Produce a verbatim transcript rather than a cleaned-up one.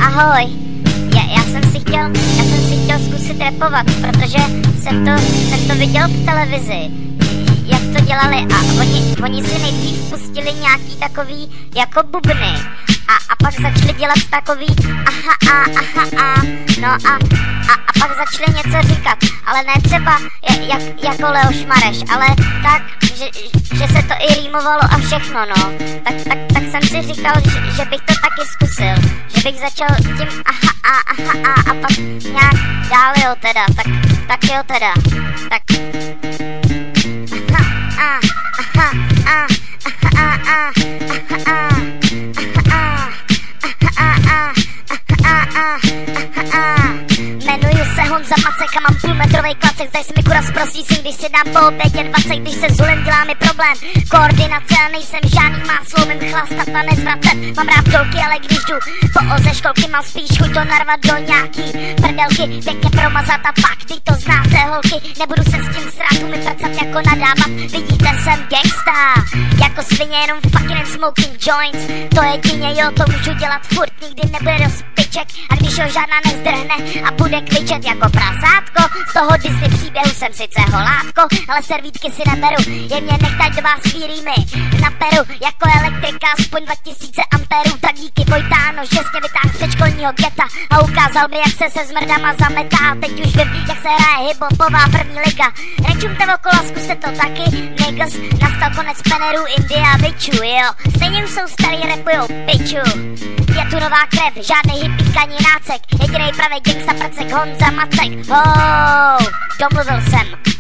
Ahoj, já, já jsem si chtěl, já jsem si chtěl zkusit rapovat, protože jsem to, jsem to viděl v televizi, jak to dělali a oni, oni si nejdřív pustili nějaký takový jako bubny a, a pak začali dělat takový aha a aha a no a, a, a pak začali něco říkat, ale ne třeba jak, jako Leoš Mareš, ale tak, že, že se to i rýmovalo a všechno, no. Tak, tak, tak jsem si říkal, že, že bych to taky zkusil, že bych začal tím aha a aha a a pak nějak dál jo teda, tak, tak jo teda, tak aha aha aha aha aha aha jmenuji se Honza Macek a mám půlmetrovej klacek, zdaj se mi kura zprostí si, když si dám po obědě dvacet, když se zulem dělá mi problém. Koordinace a nejsem žádný máslo, umím chlastat a nezvracet, mám rád dolky, ale když jdu po oze školky, mám spíš chuť to narvat do nějaký prdelky, pěkně promazat a pak ty to znáte holky, nebudu se s tím srát, umím pracat jako nadávat, vidíte jsem gangsta, jako svině jenom fucking smoking joints, to jedině jo, to můžu dělat furt, nikdy nebude dost piček a když ho žádná nezdrhne a bude kvičet jako prasátko, z toho Disney příběhu jsem sice holátko, ale servítky si neberu, jen mě nechtať do vás rýmy na peru, jako elektrika aspoň dva tisíce amperů, tak díky Vojtáno, že jsi mě vytáhl z předškolního geta a ukázal mi, jak se se zmrdama zametá, a teď už vím, jak se hraje hip-hopová první liga, nečumte okolo, zkuste to taky, niggas, nastal konec penerů, India, biču, jo, stejně už jsou starý, rapujou, piču, je tu nová krev, žádnej hippík ani nácek, jedinej pravej gangsta prcek Honza Macek, oh, domluvil jsem.